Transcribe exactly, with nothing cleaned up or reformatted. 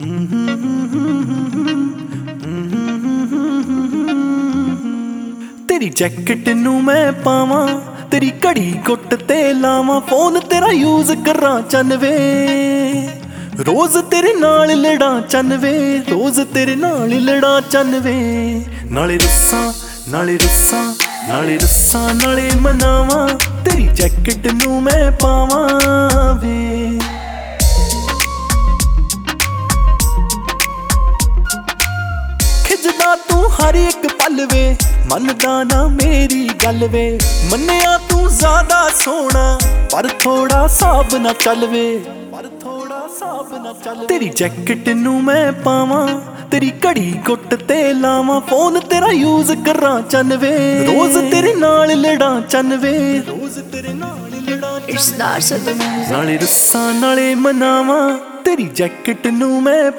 तेरी जैकेट नू मैं पावां, तेरी घड़ी गुट ते लावां, फोन तेरा यूज करां चनवे, रोज तेरे नाल लड़ा चनवे, रोज तेरे नाल लड़ा चनवे। नाले रस्सां नाले रस्सां नाले रस्सां नाले मनावां, तेरी जैकेट नू मैं पावां वे। खिजदा तू हर एक पल वे, मनदा ना मेरी गल वे, मन्निया तू ज्यादा सोहना पर थोड़ा साब ना चल वे, पर थोड़ा साब ना चल। तेरी जैकेट नू मैं पावां, तेरी घड़ी गुट ते लावां, फोन तेरा यूज करां चनवे, रोज तेरे नाल लड़ा चनवे, रोज तेरे नाल लड़ा चनवे। नाले रस्सां नाले मनावां, तेरी जैकेट नू मैं